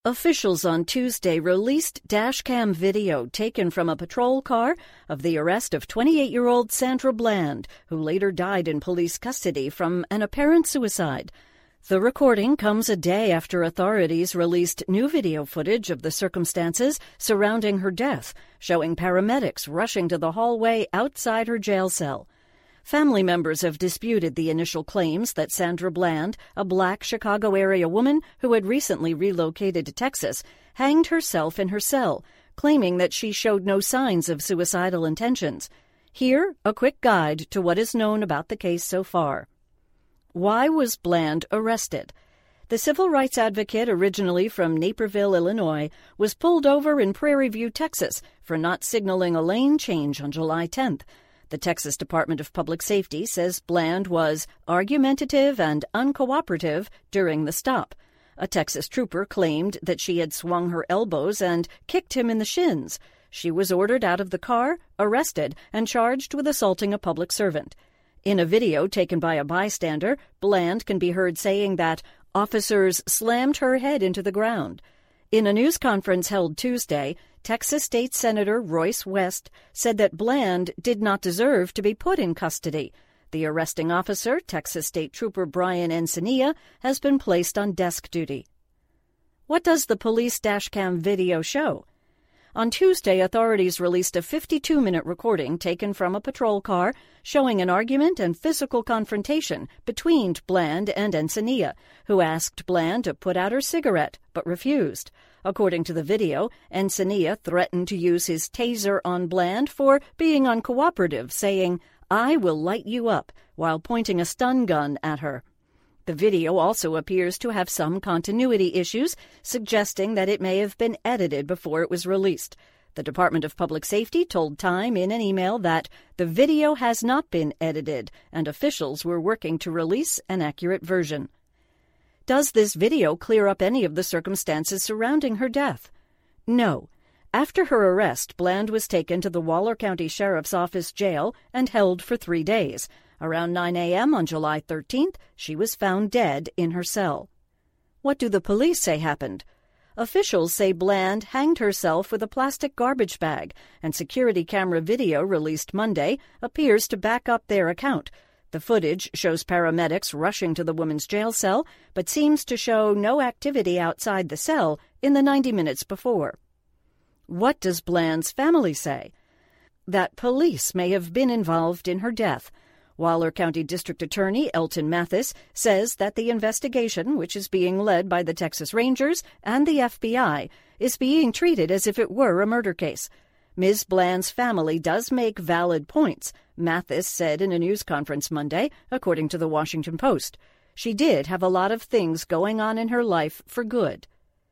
Officials on Tuesday released dashcam video taken from a patrol car of the arrest of 28-year-old Sandra Bland, who later died in police custody from an apparent suicide. The recording comes a day after authorities released new video footage of the circumstances surrounding her death, showing paramedics rushing to the hallway outside her jail cell. Family members have disputed the initial claims that Sandra Bland, a black Chicago-area woman who had recently relocated to Texas, hanged herself in her cell, claiming that she showed no signs of suicidal intentions. Here, a quick guide to what is known about the case so far. Why was Bland arrested? The civil rights advocate, originally from Naperville, Illinois, was pulled over in Prairie View, Texas, for not signaling a lane change on July 10th. The Texas Department of Public Safety says Bland was argumentative and uncooperative during the stop. A Texas trooper claimed that she had swung her elbows and kicked him in the shins. She was ordered out of the car, arrested, and charged with assaulting a public servant. In a video taken by a bystander, Bland can be heard saying that officers slammed her head into the ground. In a news conference held Tuesday, Texas State Senator Royce West said that Bland did not deserve to be put in custody. The arresting officer, Texas State Trooper Brian Encinias, has been placed on desk duty. What does the police dashcam video show? On Tuesday, authorities released a 52-minute recording taken from a patrol car showing an argument and physical confrontation between Bland and Encinias, who asked Bland to put out her cigarette but refused. According to the video, Encinias threatened to use his taser on Bland for being uncooperative, saying, "I will light you up," while pointing a stun gun at her. The video also appears to have some continuity issues, suggesting that it may have been edited before it was released. The Department of Public Safety told Time in an email that the video has not been edited, and officials were working to release an accurate version. Does this video clear up any of the circumstances surrounding her death? No. After her arrest, Bland was taken to the Waller County Sheriff's Office jail and held for 3 days. Around 9 a.m. on July 13th, she was found dead in her cell. What do the police say happened? Officials say Bland hanged herself with a plastic garbage bag, and security camera video released Monday appears to back up their account. The footage shows paramedics rushing to the woman's jail cell, but seems to show no activity outside the cell in the 90 minutes before. What does Bland's family say? That police may have been involved in her death. Waller County District Attorney Elton Mathis says that the investigation, which is being led by the Texas Rangers and the FBI, is being treated as if it were a murder case. Ms. Bland's family does make valid points, Mathis said in a news conference Monday, according to the Washington Post. She did have a lot of things going on in her life for good.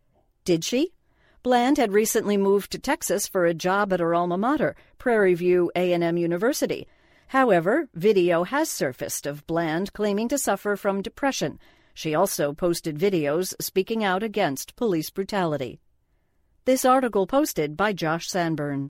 Did she? Bland had recently moved to Texas for a job at her alma mater, Prairie View A&M University. However, video has surfaced of Bland claiming to suffer from depression. She also posted videos speaking out against police brutality. This article posted by Josh Sanborn.